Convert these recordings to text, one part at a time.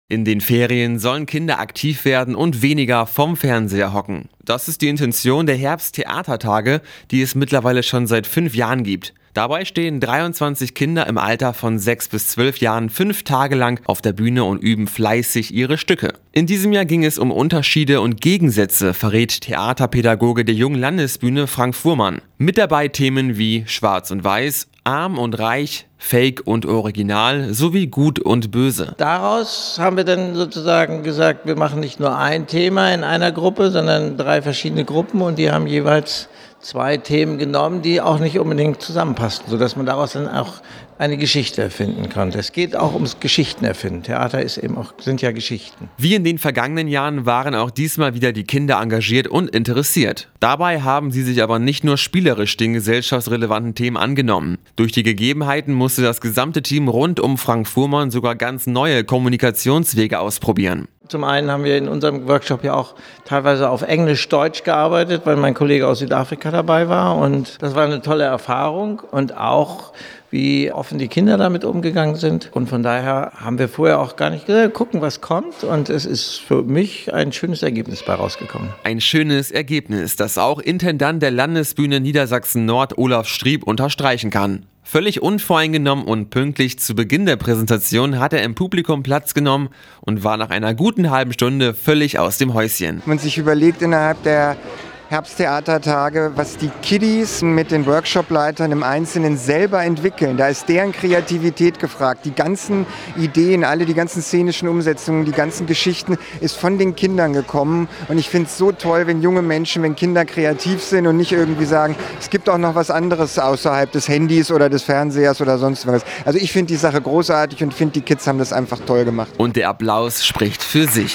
In den Ferien sollen Kinder aktiv werden und weniger vom Fernseher hocken. Das ist die Intention der Herbsttheatertage, die es mittlerweile schon seit 5 Jahren gibt. Dabei stehen 23 Kinder im Alter von 6 bis 12 Jahren 5 Tage lang auf der Bühne und üben fleißig ihre Stücke. In diesem Jahr ging es um Unterschiede und Gegensätze, verrät Theaterpädagoge der Jungen Landesbühne Frank Fuhrmann. Mit dabei Themen wie Schwarz und Weiß, Arm und Reich, Fake und Original sowie Gut und Böse. Daraus haben wir dann sozusagen gesagt, wir machen nicht nur ein Thema in einer Gruppe, sondern 3 verschiedene Gruppen und die haben jeweils 2 Themen genommen, die auch nicht unbedingt zusammenpassten, sodass man daraus dann auch eine Geschichte erfinden konnte. Es geht auch ums Geschichten erfinden. Theater sind ja Geschichten. Wie in den vergangenen Jahren waren auch diesmal wieder die Kinder engagiert und interessiert. Dabei haben sie sich aber nicht nur spielerisch den gesellschaftsrelevanten Themen angenommen. Durch die Gegebenheiten musste das gesamte Team rund um Frank Fuhrmann sogar ganz neue Kommunikationswege ausprobieren. Zum einen haben wir in unserem Workshop ja auch teilweise auf Englisch-Deutsch gearbeitet, weil mein Kollege aus Südafrika dabei war und das war eine tolle Erfahrung und auch wie offen die Kinder damit umgegangen sind. Und von daher haben wir vorher auch gar nicht gesagt, gucken, was kommt. Und es ist für mich ein schönes Ergebnis bei rausgekommen. Ein schönes Ergebnis, das auch Intendant der Landesbühne Niedersachsen-Nord Olaf Strieb unterstreichen kann. Völlig unvoreingenommen und pünktlich zu Beginn der Präsentation hat er im Publikum Platz genommen und war nach einer guten halben Stunde völlig aus dem Häuschen. Wenn man sich überlegt innerhalb der Herbsttheatertage, was die Kiddies mit den Workshopleitern im Einzelnen selber entwickeln. Da ist deren Kreativität gefragt. Die ganzen Ideen, die ganzen szenischen Umsetzungen, die ganzen Geschichten ist von den Kindern gekommen. Und ich finde es so toll, wenn Kinder kreativ sind und nicht irgendwie sagen, es gibt auch noch was anderes außerhalb des Handys oder des Fernsehers oder sonst was. Also ich finde die Sache großartig und finde, die Kids haben das einfach toll gemacht. Und der Applaus spricht für sich.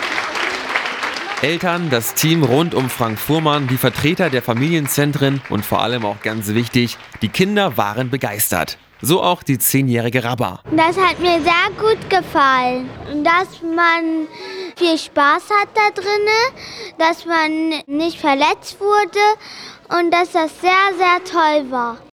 Eltern, das Team rund um Frank Fuhrmann, die Vertreter der Familienzentren und vor allem auch ganz wichtig, die Kinder waren begeistert. So auch die 10-jährige Rabba. Das hat mir sehr gut gefallen. Dass man viel Spaß hat da drinne, dass man nicht verletzt wurde und dass das sehr, sehr toll war.